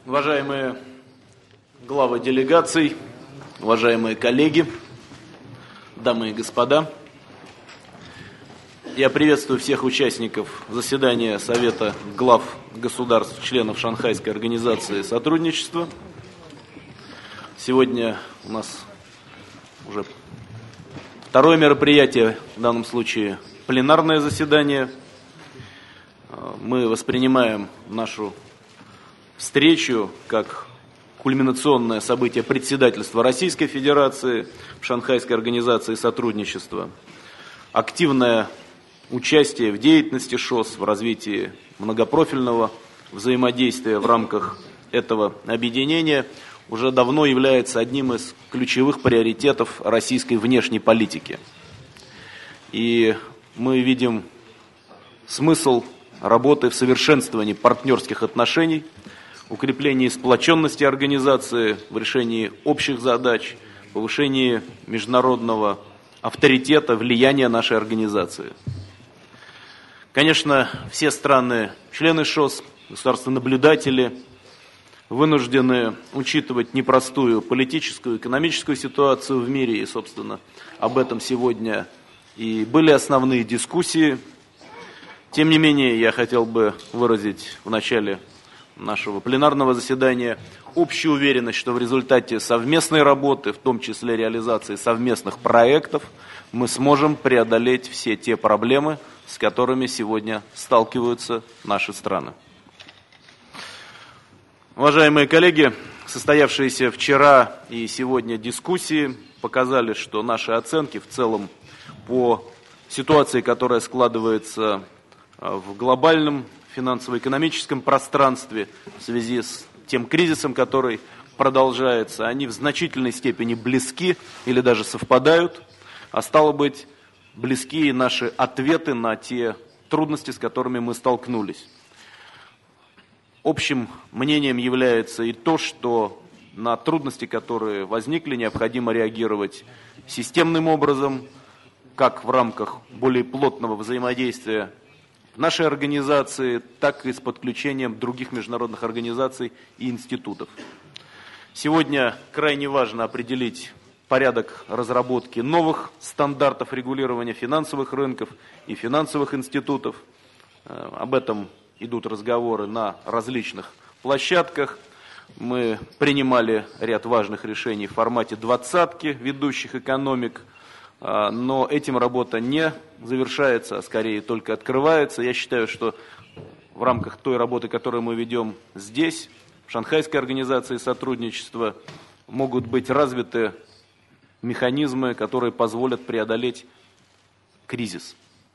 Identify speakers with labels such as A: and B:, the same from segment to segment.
A: Уважаемые главы делегаций, уважаемые коллеги, дамы и господа, я приветствую всех участников заседания Совета глав государств, членов Шанхайской организации сотрудничества. Сегодня у нас уже второе мероприятие, в данном случае пленарное заседание. Мы воспринимаем нашу встречу как кульминационное событие председательства Российской Федерации в Шанхайской организации сотрудничества, активное участие в деятельности ШОС, в развитии многопрофильного взаимодействия в рамках этого объединения уже давно является одним из ключевых приоритетов российской внешней политики. И мы видим смысл работы в совершенствовании партнерских отношений, укреплении сплоченности организации в решении общих задач, повышении международного авторитета, влияния нашей организации. Конечно, все страны, члены ШОС, государства-наблюдатели вынуждены учитывать непростую политическую, экономическую ситуацию в мире, и, собственно, об этом сегодня и были основные дискуссии. Тем не менее, я хотел бы выразить в начале нашего пленарного заседания общую уверенность, что в результате совместной работы, в том числе реализации совместных проектов, мы сможем преодолеть все те проблемы, с которыми сегодня сталкиваются наши страны. Уважаемые коллеги, состоявшиеся вчера и сегодня дискуссии показали, что наши оценки в целом по ситуации, которая складывается в глобальном финансово-экономическом пространстве в связи с тем кризисом, который продолжается, они в значительной степени близки или даже совпадают, а стало быть, близки и наши ответы на те трудности, с которыми мы столкнулись. Общим мнением является и то, что на трудности, которые возникли, необходимо реагировать системным образом, как в рамках более плотного взаимодействия нашей организации, так и с подключением других международных организаций и институтов. Сегодня крайне важно определить порядок разработки новых стандартов регулирования финансовых рынков и финансовых институтов. Об этом идут разговоры на различных площадках. Мы принимали ряд важных решений в формате двадцатки ведущих экономик, но этим работа не завершается, а скорее только открывается. Я считаю, что в рамках той работы, которую мы ведем здесь, в Шанхайской организации сотрудничества, могут быть развиты механизмы, которые позволят преодолеть кризис.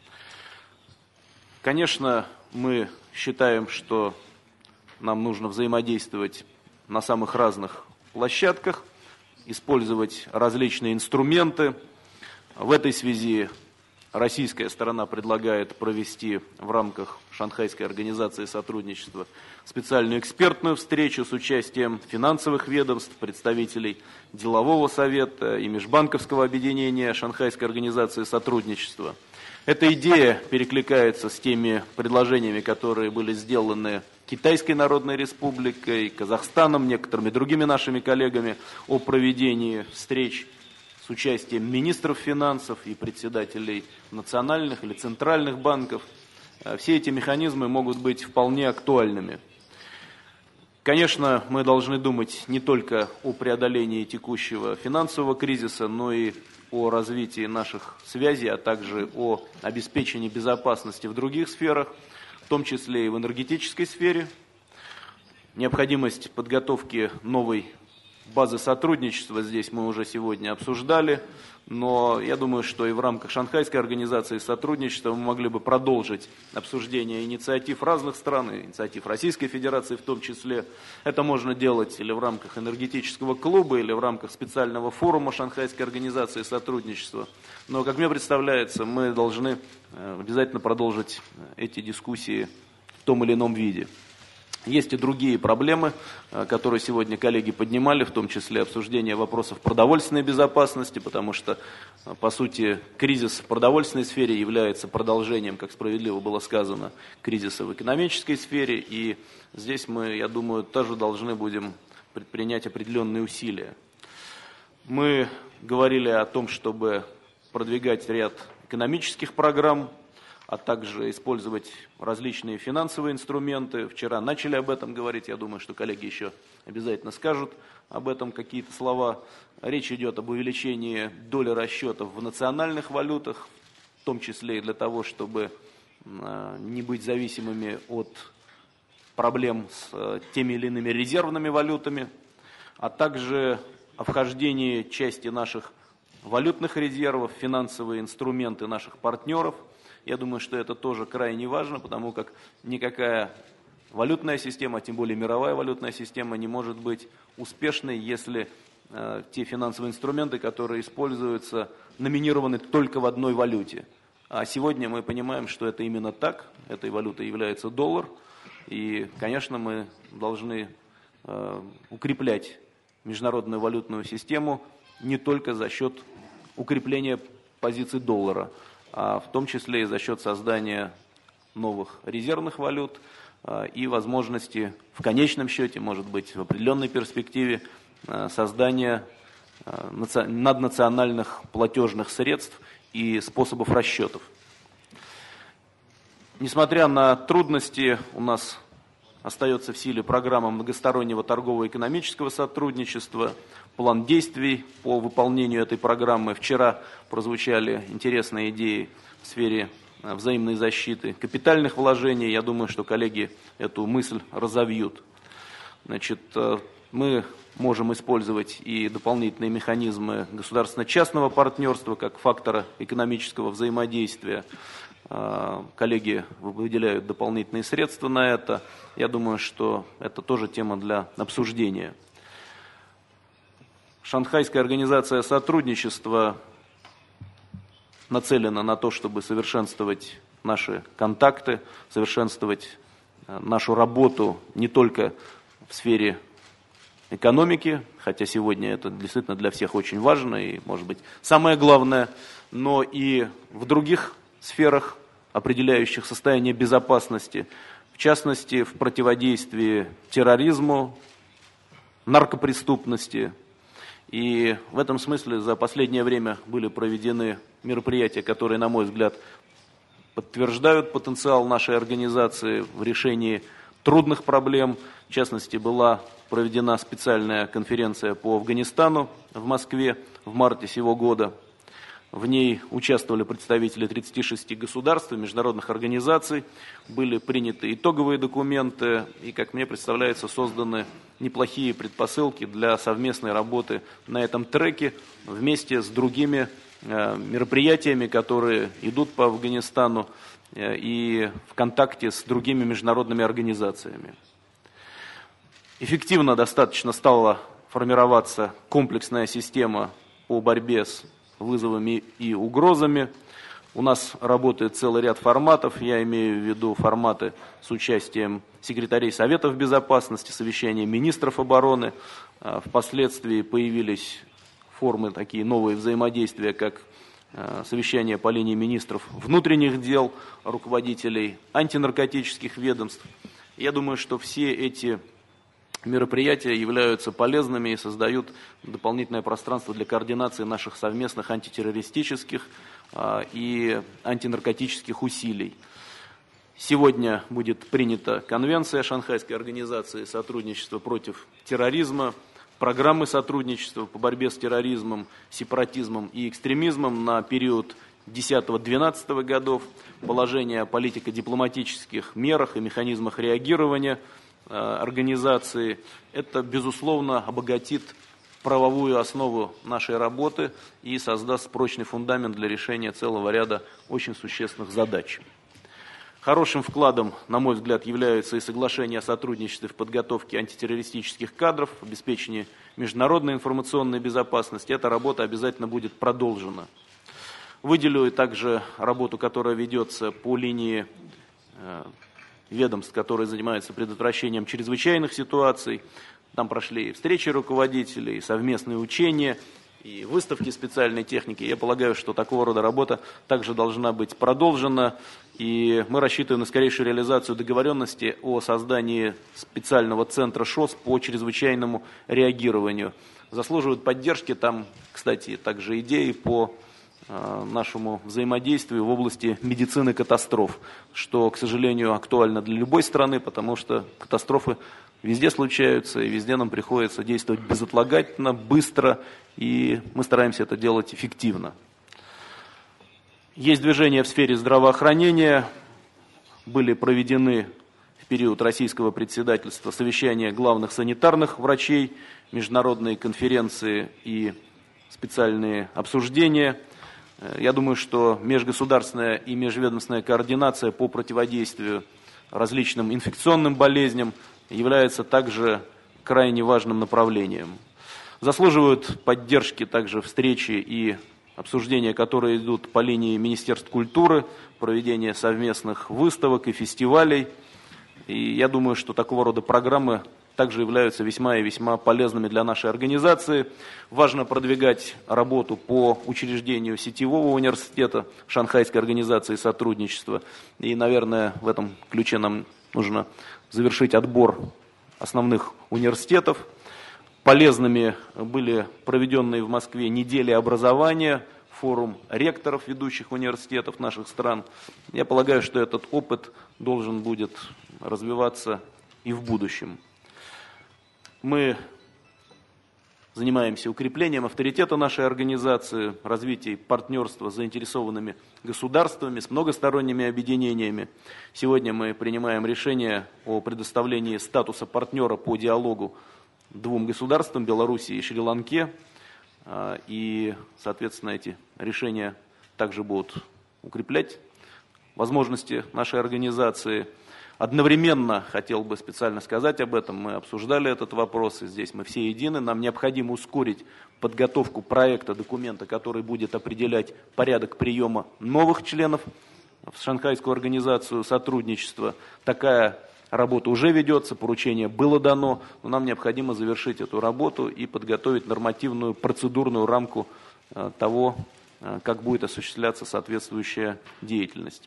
A: Конечно, мы считаем, что нам нужно взаимодействовать на самых разных площадках, использовать различные инструменты. В этой связи российская сторона предлагает провести в рамках Шанхайской организации сотрудничества специальную экспертную встречу с участием финансовых ведомств, представителей делового совета и межбанковского объединения Шанхайской организации сотрудничества. Эта идея перекликается с теми предложениями, которые были сделаны Китайской Народной Республикой, Казахстаном, некоторыми другими нашими коллегами о проведении встреч с участием министров финансов и председателей национальных или центральных банков. Все эти механизмы могут быть вполне актуальными. Конечно, мы должны думать не только о преодолении текущего финансового кризиса, но и о развитии наших связей, а также о обеспечении безопасности в других сферах, в том числе и в энергетической сфере. Необходимость подготовки новой базы сотрудничества здесь мы уже сегодня обсуждали, но я думаю, что и в рамках Шанхайской организации сотрудничества мы могли бы продолжить обсуждение инициатив разных стран, инициатив Российской Федерации в том числе. Это можно делать или в рамках энергетического клуба, или в рамках специального форума Шанхайской организации сотрудничества. Но, как мне представляется, мы должны обязательно продолжить эти дискуссии в том или ином виде. Есть и другие проблемы, которые сегодня коллеги поднимали, в том числе обсуждение вопросов продовольственной безопасности, потому что, по сути, кризис в продовольственной сфере является продолжением, как справедливо было сказано, кризиса в экономической сфере. И здесь мы, я думаю, тоже должны будем предпринять определенные усилия. Мы говорили о том, чтобы продвигать ряд экономических программ, а также использовать различные финансовые инструменты. Вчера начали об этом говорить, я думаю, что коллеги еще обязательно скажут об этом какие-то слова. Речь идет об увеличении доли расчетов в национальных валютах, в том числе и для того, чтобы не быть зависимыми от проблем с теми или иными резервными валютами, а также о вхождении части наших валютных резервов, финансовые инструменты наших партнеров. Я думаю, что это тоже крайне важно, потому как никакая валютная система, а тем более мировая валютная система, не может быть успешной, если те финансовые инструменты, которые используются, номинированы только в одной валюте. А сегодня мы понимаем, что это именно так, этой валютой является доллар, и, конечно, мы должны укреплять международную валютную систему не только за счет укрепления позиций доллара, а в том числе и за счет создания новых резервных валют и возможности в конечном счете, может быть, в определенной перспективе, создания наднациональных платежных средств и способов расчетов. Несмотря на трудности, у нас остается в силе программа многостороннего торгово-экономического сотрудничества, план действий по выполнению этой программы. Вчера прозвучали интересные идеи в сфере взаимной защиты капитальных вложений. Я думаю, что коллеги эту мысль разовьют. Значит, мы можем использовать и дополнительные механизмы государственно-частного партнерства как фактора экономического взаимодействия. Коллеги выделяют дополнительные средства на это. Я думаю, что это тоже тема для обсуждения. Шанхайская организация сотрудничества нацелена на то, чтобы совершенствовать наши контакты, совершенствовать нашу работу не только в сфере экономики, хотя сегодня это действительно для всех очень важно и, может быть, самое главное, но и в других сферах, определяющих состояние безопасности, в частности, в противодействии терроризму, наркопреступности. И в этом смысле за последнее время были проведены мероприятия, которые, на мой взгляд, подтверждают потенциал нашей организации в решении трудных проблем. В частности, была проведена специальная конференция по Афганистану в Москве в марте сего года. В ней участвовали представители 36 государств и международных организаций, были приняты итоговые документы и, как мне представляется, созданы неплохие предпосылки для совместной работы на этом треке вместе с другими мероприятиями, которые идут по Афганистану и в контакте с другими международными организациями. Эффективно достаточно стала формироваться комплексная система по борьбе с вызовами и угрозами. У нас работает целый ряд форматов, я имею в виду форматы с участием секретарей Советов Безопасности, совещания министров обороны. Впоследствии появились формы такие новые взаимодействия, как совещания по линии министров внутренних дел, руководителей антинаркотических ведомств. Я думаю, что все эти мероприятия являются полезными и создают дополнительное пространство для координации наших совместных антитеррористических и антинаркотических усилий. Сегодня будет принята конвенция Шанхайской организации сотрудничества против терроризма, программы сотрудничества по борьбе с терроризмом, сепаратизмом и экстремизмом на период 2010-2012 годов, положение о политико-дипломатических мерах и механизмах реагирования организации. Это, безусловно, обогатит правовую основу нашей работы и создаст прочный фундамент для решения целого ряда очень существенных задач. Хорошим вкладом, на мой взгляд, является и соглашение о сотрудничестве в подготовке антитеррористических кадров, обеспечении международной информационной безопасности. Эта работа обязательно будет продолжена. Выделю также работу, которая ведется по линии ведомств, которые занимаются предотвращением чрезвычайных ситуаций. Там прошли и встречи руководителей, и совместные учения, и выставки специальной техники. Я полагаю, что такого рода работа также должна быть продолжена, и мы рассчитываем на скорейшую реализацию договоренности о создании специального центра ШОС по чрезвычайному реагированию. Заслуживают поддержки там, кстати, также идеи по нашему взаимодействию в области медицины катастроф, что, к сожалению, актуально для любой страны, потому что катастрофы везде случаются, и везде нам приходится действовать безотлагательно, быстро, и мы стараемся это делать эффективно. Есть движения в сфере здравоохранения, были проведены в период российского председательства совещания главных санитарных врачей, международные конференции и специальные обсуждения. Я думаю, что межгосударственная и межведомственная координация по противодействию различным инфекционным болезням является также крайне важным направлением. Заслуживают поддержки также встречи и обсуждения, которые идут по линии Министерств культуры, проведение совместных выставок и фестивалей. И я думаю, что такого рода программы также являются весьма и весьма полезными для нашей организации. Важно продвигать работу по учреждению сетевого университета Шанхайской организации сотрудничества. И, наверное, в этом ключе нам нужно завершить отбор основных университетов. Полезными были проведенные в Москве недели образования, форум ректоров ведущих университетов наших стран. Я полагаю, что этот опыт должен будет развиваться и в будущем. Мы занимаемся укреплением авторитета нашей организации, развитием партнерства с заинтересованными государствами, с многосторонними объединениями. Сегодня мы принимаем решение о предоставлении статуса партнера по диалогу двум государствам, Беларуси и Шри-Ланке. И, соответственно, эти решения также будут укреплять возможности нашей организации. Одновременно, хотел бы специально сказать об этом, мы обсуждали этот вопрос, и здесь мы все едины. Нам необходимо ускорить подготовку проекта документа, который будет определять порядок приема новых членов в Шанхайскую организацию сотрудничества. Такая работа уже ведется, поручение было дано, но нам необходимо завершить эту работу и подготовить нормативную процедурную рамку того, как будет осуществляться соответствующая деятельность.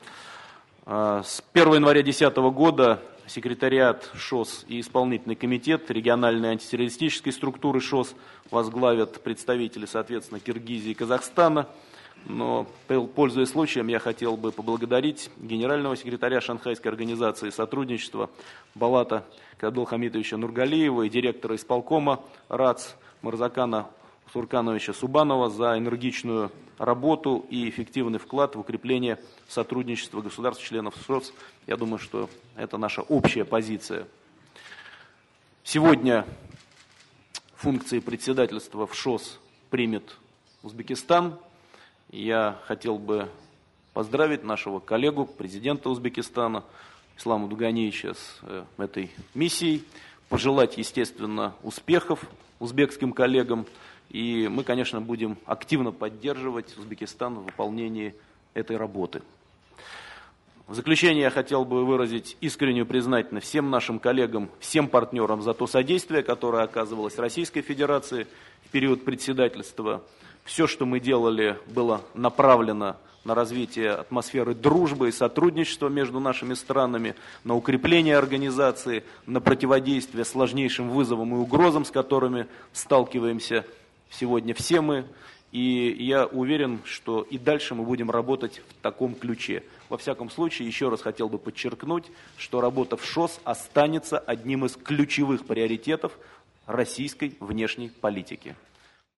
A: С 1 января 2010 года секретариат ШОС и исполнительный комитет региональной антитеррористической структуры ШОС возглавят представители, соответственно, Киргизии и Казахстана. Но, пользуясь случаем, я хотел бы поблагодарить генерального секретаря Шанхайской организации сотрудничества Балата Кадылхамитовича Нургалиева и директора исполкома РАЦ Марзакана Суркановича Субанова за энергичную работу и эффективный вклад в укрепление сотрудничества государств-членов ШОС. Я думаю, что это наша общая позиция. Сегодня функции председательства в ШОС примет Узбекистан. Я хотел бы поздравить нашего коллегу, президента Узбекистана Ислама Дуганиевича с этой миссией, пожелать, естественно, успехов узбекским коллегам. И мы, конечно, будем активно поддерживать Узбекистан в выполнении этой работы. В заключение я хотел бы выразить искреннюю признательность всем нашим коллегам, всем партнерам за то содействие, которое оказывалось Российской Федерации в период председательства. Все, что мы делали, было направлено на развитие атмосферы дружбы и сотрудничества между нашими странами, на укрепление организации, на противодействие сложнейшим вызовам и угрозам, с которыми сталкиваемся сегодня все мы. И я уверен, что и дальше мы будем работать в таком ключе. Во всяком случае, еще раз хотел бы подчеркнуть, что работа в ШОС останется одним из ключевых приоритетов российской внешней политики.